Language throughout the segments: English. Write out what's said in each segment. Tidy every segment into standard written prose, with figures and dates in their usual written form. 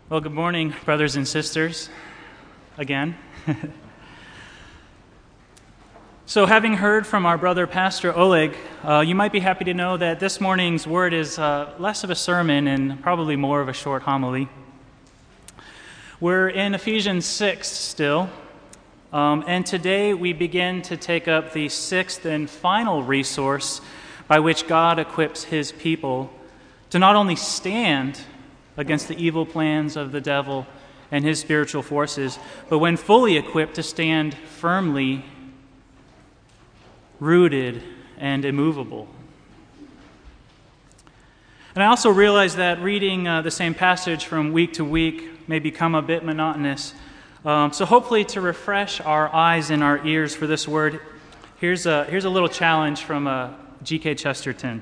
Well, good morning, brothers and sisters, again. So having heard from our brother, Pastor Oleg, you might be happy to know that this morning's word is less of a sermon and probably more of a short homily. We're in Ephesians 6 still, and today we begin to take up the sixth and final resource by which God equips his people to not only stand against the evil plans of the devil and his spiritual forces, but when fully equipped to stand firmly rooted and immovable. And I also realize that reading the same passage from week to week may become a bit monotonous. So hopefully to refresh our eyes and our ears for this word, here's a little challenge from G.K. Chesterton.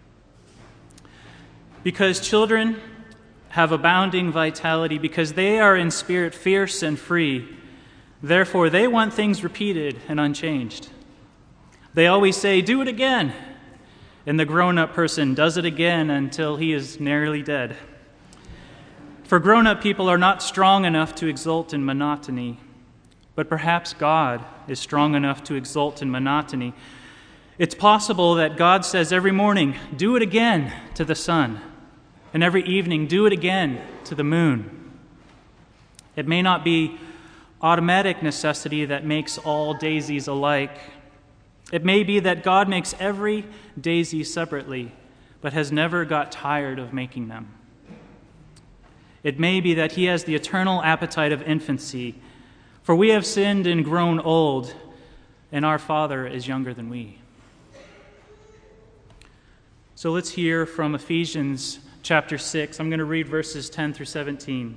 Because children have abounding vitality, because they are in spirit fierce and free, therefore they want things repeated and unchanged. They always say, "Do it again," and the grown-up person does it again until he is nearly dead. For grown-up people are not strong enough to exult in monotony, but perhaps God is strong enough to exult in monotony. It's possible that God says every morning, "Do it again," to the sun, and every evening, "Do it again," to the moon. It may not be automatic necessity that makes all daisies alike. It may be that God makes every daisy separately, but has never got tired of making them. It may be that he has the eternal appetite of infancy, for we have sinned and grown old, and our Father is younger than we. So let's hear from Ephesians chapter 6. I'm going to read verses 10 through 17.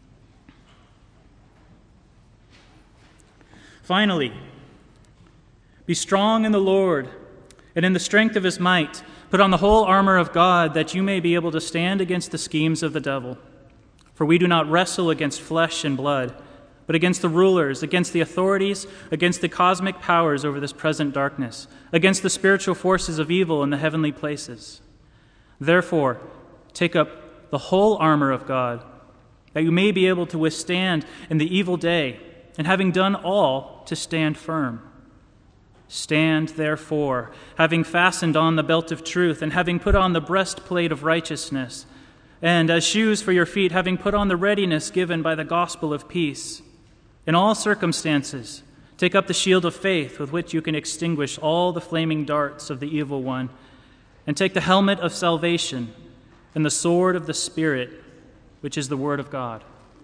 Finally, be strong in the Lord and in the strength of his might. Put on the whole armor of God, that you may be able to stand against the schemes of the devil. For we do not wrestle against flesh and blood, but against the rulers, against the authorities, against the cosmic powers over this present darkness, against the spiritual forces of evil in the heavenly places. Therefore, take up the whole armor of God, that you may be able to withstand in the evil day, and having done all, to stand firm. Stand, therefore, having fastened on the belt of truth, and having put on the breastplate of righteousness, and as shoes for your feet, having put on the readiness given by the gospel of peace. In all circumstances, take up the shield of faith, with which you can extinguish all the flaming darts of the evil one, and take the helmet of salvation and the sword of the Spirit, which is the word of God.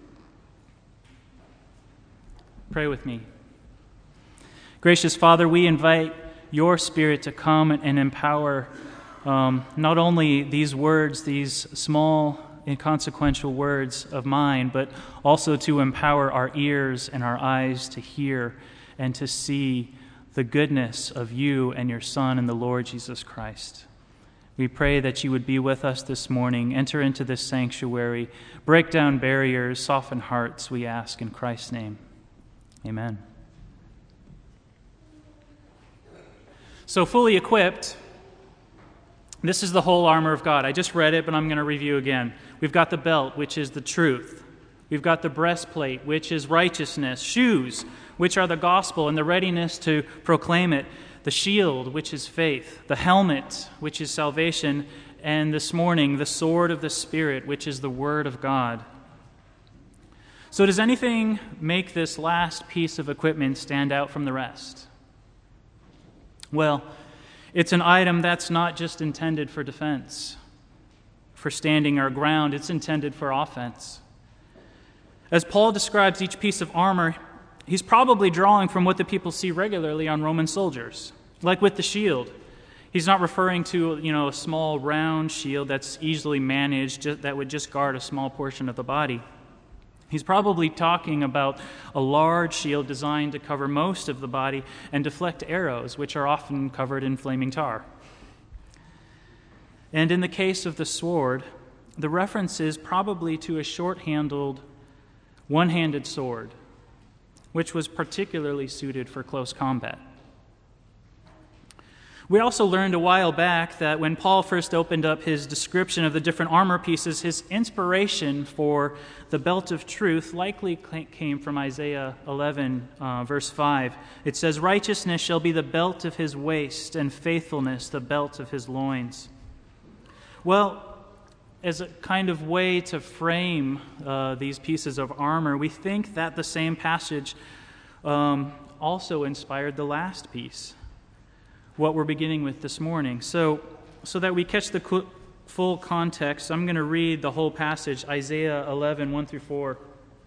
Pray with me. Gracious Father, we invite your Spirit to come and empower not only these words, these small, inconsequential words of mine, but also to empower our ears and our eyes to hear and to see the goodness of you and your Son and the Lord Jesus Christ. We pray that you would be with us this morning, enter into this sanctuary, break down barriers, soften hearts, we ask in Christ's name. Amen. So fully equipped, this is the whole armor of God. I just read it, but I'm going to review again. We've got the belt, which is the truth. We've got the breastplate, which is righteousness. Shoes, which are the gospel and the readiness to proclaim it. The shield, which is faith. The helmet, which is salvation. And this morning, the sword of the Spirit, which is the word of God. So does anything make this last piece of equipment stand out from the rest? Well, it's an item that's not just intended for defense, for standing our ground. It's intended for offense. As Paul describes each piece of armor, he's probably drawing from what the people see regularly on Roman soldiers, like with the shield. He's not referring to, a small round shield that's easily managed that would just guard a small portion of the body. He's probably talking about a large shield designed to cover most of the body and deflect arrows, which are often covered in flaming tar. And in the case of the sword, the reference is probably to a short-handled, one-handed sword, which was particularly suited for close combat. We also learned a while back that when Paul first opened up his description of the different armor pieces, his inspiration for the belt of truth likely came from Isaiah 11, verse 5. It says, "Righteousness shall be the belt of his waist, and faithfulness the belt of his loins." Well, as a kind of way to frame these pieces of armor, we think that the same passage also inspired the last piece, what we're beginning with this morning. So that we catch the full context, I'm going to read the whole passage, Isaiah 11, 1 through 4.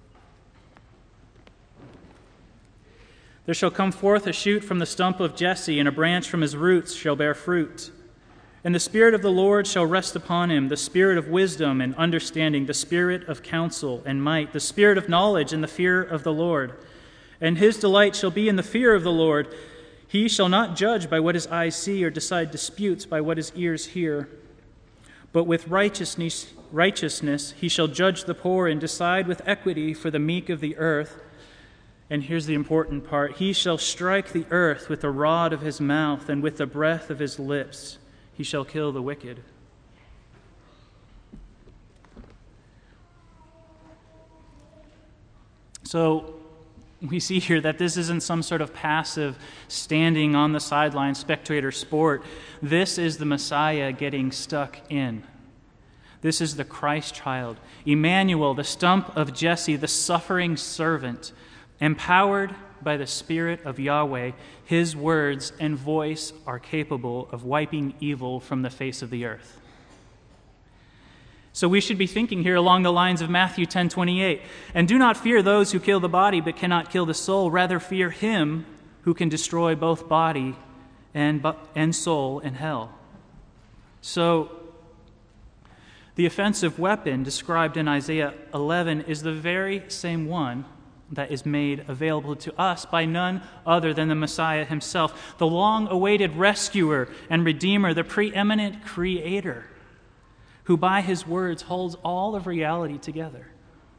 "There shall come forth a shoot from the stump of Jesse, and a branch from his roots shall bear fruit. And the Spirit of the Lord shall rest upon him, the Spirit of wisdom and understanding, the Spirit of counsel and might, the Spirit of knowledge and the fear of the Lord. And his delight shall be in the fear of the Lord. He shall not judge by what his eyes see, or decide disputes by what his ears hear. But with righteousness he shall judge the poor, and decide with equity for the meek of the earth." And here's the important part. "He shall strike the earth with the rod of his mouth, and with the breath of his lips he shall kill the wicked." So we see here that this isn't some sort of passive standing on the sideline spectator sport. This is the Messiah getting stuck in. This is the Christ child, Emmanuel, the stump of Jesse, the suffering servant, empowered by the Spirit of Yahweh. His words and voice are capable of wiping evil from the face of the earth. So we should be thinking here along the lines of Matthew 10:28. "And do not fear those who kill the body but cannot kill the soul. Rather fear him who can destroy both body and soul in hell." So the offensive weapon described in Isaiah 11 is the very same one that is made available to us by none other than the Messiah himself, the long-awaited rescuer and redeemer, the preeminent creator, who by his words holds all of reality together.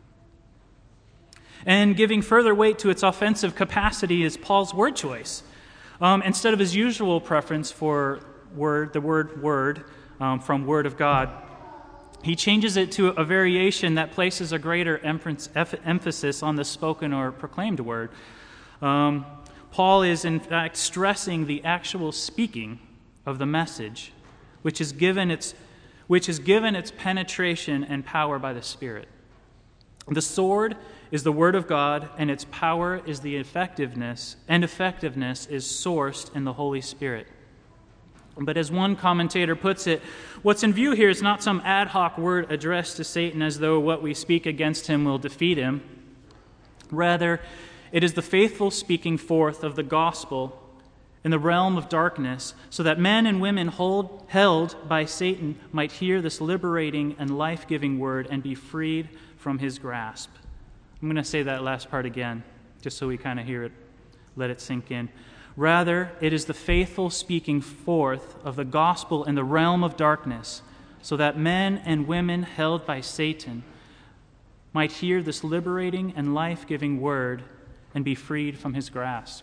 And giving further weight to its offensive capacity is Paul's word choice. Instead of his usual preference for the word word from Word of God, he changes it to a variation that places a greater emphasis on the spoken or proclaimed word. Paul is in fact stressing the actual speaking of the message, which is given its penetration and power by the Spirit. The sword is the Word of God, and its power is the effectiveness, and effectiveness is sourced in the Holy Spirit. But as one commentator puts it, what's in view here is not some ad hoc word addressed to Satan as though what we speak against him will defeat him. Rather, it is the faithful speaking forth of the gospel in the realm of darkness, so that men and women held by Satan might hear this liberating and life-giving word and be freed from his grasp. I'm going to say that last part again, just so we kind of hear it, let it sink in. Rather, it is the faithful speaking forth of the gospel in the realm of darkness, so that men and women held by Satan might hear this liberating and life-giving word and be freed from his grasp.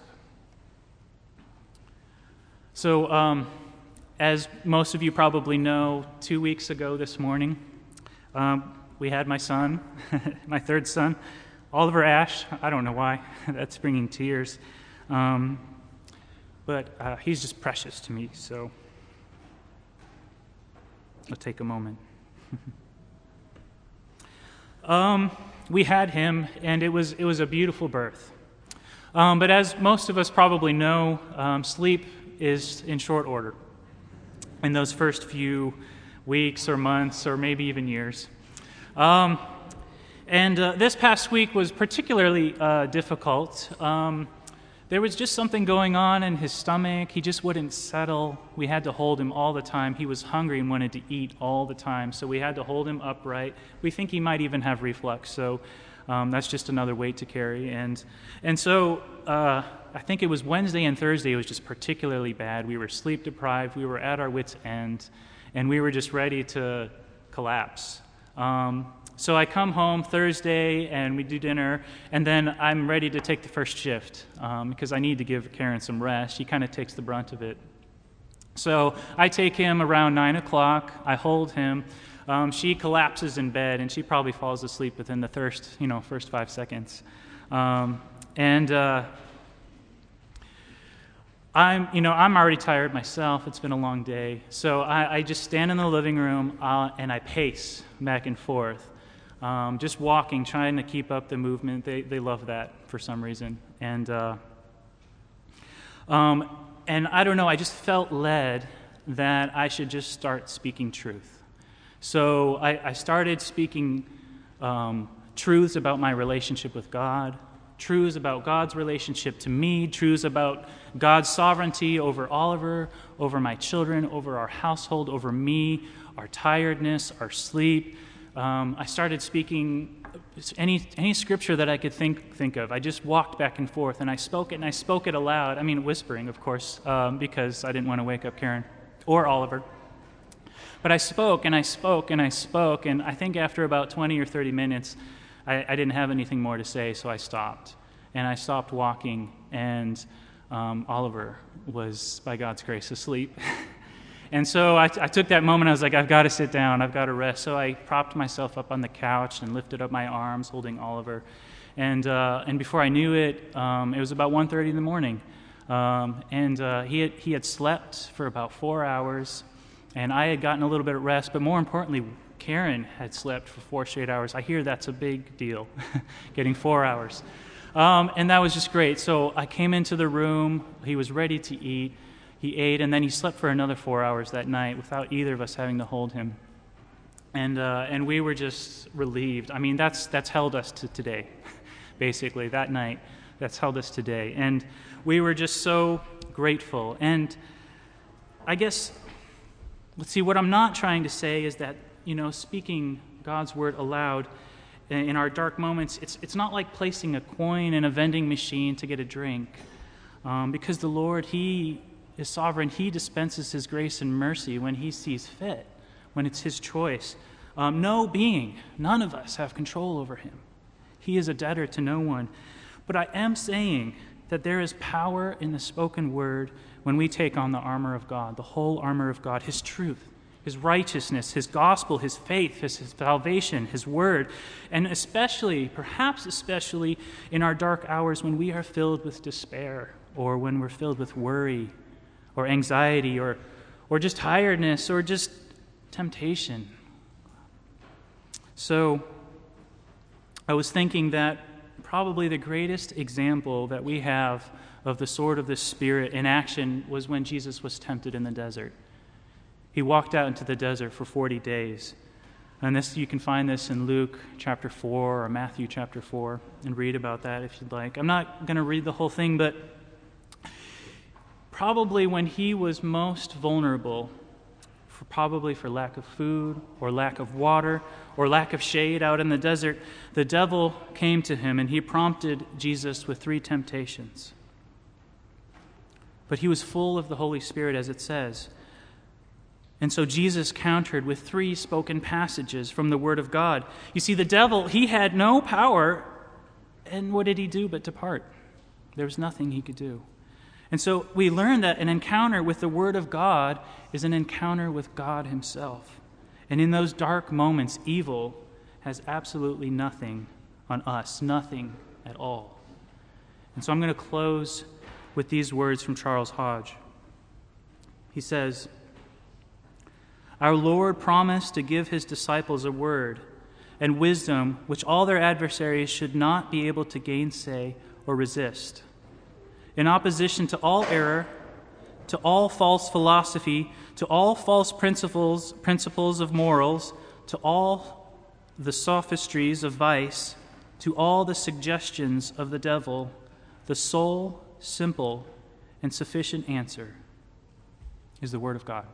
So, as most of you probably know, 2 weeks ago this morning, we had my son, my third son, Oliver Ash. I don't know why. That's bringing tears. But he's just precious to me, so I'll take a moment. We had him, and it was a beautiful birth. But as most of us probably know, sleep is in short order in those first few weeks or months or maybe even years. And this past week was particularly difficult. There was just something going on in his stomach. He just wouldn't settle. We had to hold him all the time. He was hungry and wanted to eat all the time, so we had to hold him upright. We think he might even have reflux, so that's just another weight to carry. And so I think it was Wednesday and Thursday, it was just particularly bad. We were sleep deprived. We were at our wits' end, and we were just ready to collapse. So I come home Thursday, and we do dinner, and then I'm ready to take the first shift because I need to give Karen some rest. She kind of takes the brunt of it. So I take him around 9 o'clock. I hold him. She collapses in bed, and she probably falls asleep within the first 5 seconds. I'm already tired myself. It's been a long day. So I just stand in the living room and I pace back and forth, just walking, trying to keep up the movement. They love that for some reason. And I don't know, I just felt led that I should just start speaking truth. So I started speaking truths about my relationship with God, truths about God's relationship to me, truths about God's sovereignty over Oliver, over my children, over our household, over me, our tiredness, our sleep. I started speaking any scripture that I could think of. I just walked back and forth, and I spoke it aloud. I mean, whispering, of course, because I didn't want to wake up Karen or Oliver. But I spoke, and I spoke, and I spoke, and I think after about 20 or 30 minutes, I didn't have anything more to say, so I stopped. And I stopped walking, and Oliver was, by God's grace, asleep. And so I took that moment. I was like, I've got to sit down. I've got to rest. So I propped myself up on the couch and lifted up my arms, holding Oliver. And before I knew it, it was about 1:30 in the morning. He had slept for about 4 hours, and I had gotten a little bit of rest. But more importantly, Karen had slept for 4 straight hours. I hear that's a big deal, getting 4 hours. And that was just great. So I came into the room. He was ready to eat. He ate, and then he slept for another 4 hours that night without either of us having to hold him. And we were just relieved. I mean, that's held us to today, basically, that night. That's held us today. And we were just so grateful. And I guess, let's see, what I'm not trying to say is that, speaking God's word aloud in our dark moments, it's not like placing a coin in a vending machine to get a drink. Because the Lord, He is sovereign. He dispenses His grace and mercy when He sees fit, when it's His choice. None of us have control over Him. He is a debtor to no one. But I am saying that there is power in the spoken word when we take on the armor of God, the whole armor of God, His truth, His righteousness, His gospel, His faith, His salvation, His word, and perhaps especially in our dark hours when we are filled with despair, or when we're filled with worry, or anxiety, or just tiredness, or just temptation. So I was thinking that probably the greatest example that we have of the sword of the Spirit in action was when Jesus was tempted in the desert. He walked out into the desert for 40 days. And you can find this in Luke chapter 4 or Matthew chapter 4 and read about that if you'd like. I'm not going to read the whole thing, but probably when he was most vulnerable, probably for lack of food or lack of water or lack of shade out in the desert, the devil came to him and he prompted Jesus with 3 temptations. But he was full of the Holy Spirit, as it says. And so Jesus countered with 3 spoken passages from the Word of God. You see, the devil, he had no power, and what did he do but depart? There was nothing he could do. And so we learn that an encounter with the Word of God is an encounter with God Himself. And in those dark moments, evil has absolutely nothing on us, nothing at all. And so I'm going to close with these words from Charles Hodge. He says, "Our Lord promised to give His disciples a word and wisdom which all their adversaries should not be able to gainsay or resist. In opposition to all error, to all false philosophy, to all false principles of morals, to all the sophistries of vice, to all the suggestions of the devil, the sole, simple, and sufficient answer is the Word of God."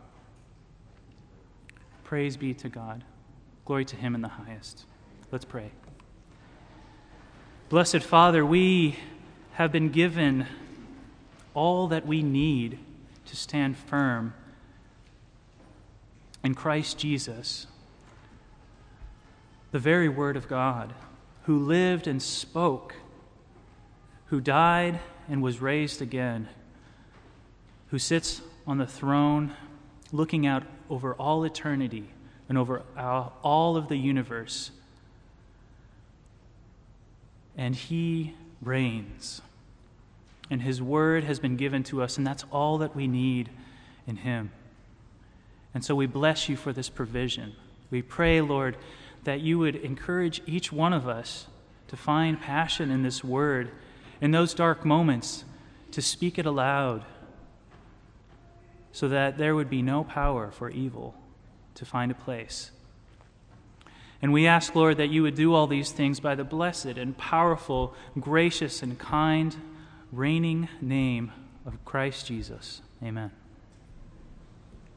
Praise be to God. Glory to Him in the highest. Let's pray. Blessed Father, we have been given all that we need to stand firm in Christ Jesus, the very Word of God, who lived and spoke, who died and was raised again, who sits on the throne, looking out over all eternity and over all of the universe. And he reigns. And his word has been given to us, and that's all that we need in him. And so we bless you for this provision. We pray, Lord, that you would encourage each one of us to find passion in this word, in those dark moments, to speak it aloud, so that there would be no power for evil to find a place. And we ask, Lord, that you would do all these things by the blessed and powerful, gracious and kind, reigning name of Christ Jesus. Amen.